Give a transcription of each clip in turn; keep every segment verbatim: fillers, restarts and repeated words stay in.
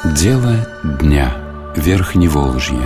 Дело дня. Верхневолжье.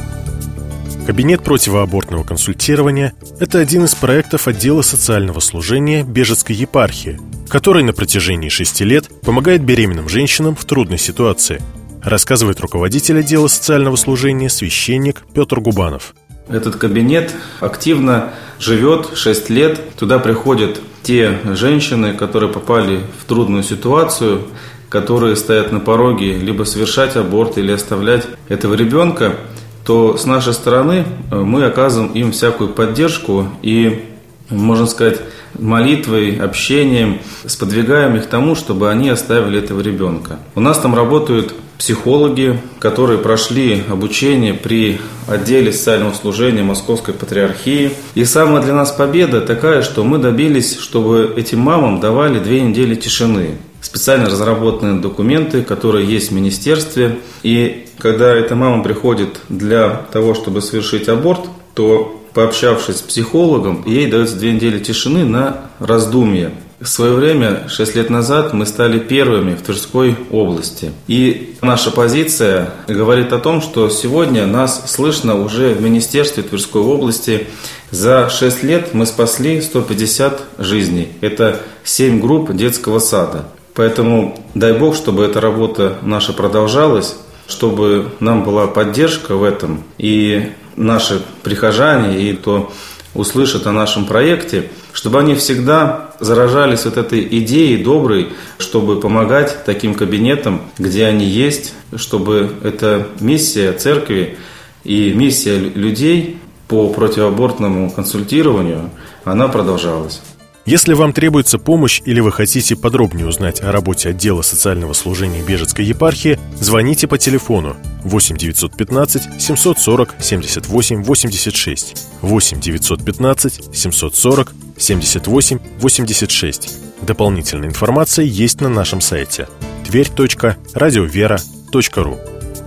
Кабинет противоабортного консультирования – это один из проектов отдела социального служения Бежецкой епархии, который на протяжении шести лет помогает беременным женщинам в трудной ситуации, рассказывает руководитель отдела социального служения священник Петр Губанов. Этот кабинет активно живет шесть лет. Туда приходят те женщины, которые попали в трудную ситуацию, которые стоят на пороге либо совершать аборт или оставлять этого ребенка, то с нашей стороны мы оказываем им всякую поддержку и, можно сказать, молитвой, общением сподвигаем их к тому, чтобы они оставили этого ребенка. У нас там работают психологи, которые прошли обучение при отделе социального служения Московской Патриархии. И самая для нас победа такая, что мы добились, чтобы этим мамам давали две недели тишины. Специально разработанные документы, которые есть в министерстве. И когда эта мама приходит для того, чтобы совершить аборт, то, пообщавшись с психологом, ей дается две недели тишины на раздумье. В свое время, шесть лет назад, мы стали первыми в Тверской области. И наша позиция говорит о том, что сегодня нас слышно уже в Министерстве Тверской области. За шесть лет мы спасли сто пятьдесят жизней. Это семь групп детского сада. Поэтому дай Бог, чтобы эта работа наша продолжалась, чтобы нам была поддержка в этом. И наши прихожане, и кто услышит о нашем проекте, чтобы они всегда заражались вот этой идеей доброй, чтобы помогать таким кабинетам, где они есть, чтобы эта миссия церкви и миссия людей по противоабортному консультированию, она продолжалась. Если вам требуется помощь или вы хотите подробнее узнать о работе отдела социального служения Бежецкой епархии, звоните по телефону восемь девятьсот пятнадцать семьсот сорок семьдесят восемь восемьдесят шесть, восемь девятьсот пятнадцать семьсот сорок семьдесят восемь восемьдесят шесть. Дополнительная информация есть на нашем сайте тверь точка радиовера точка ру.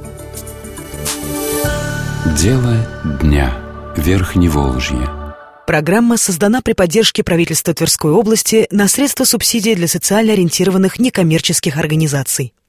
Дело дня. Верхневолжье. Программа создана при поддержке правительства Тверской области на средства субсидий для социально ориентированных некоммерческих организаций.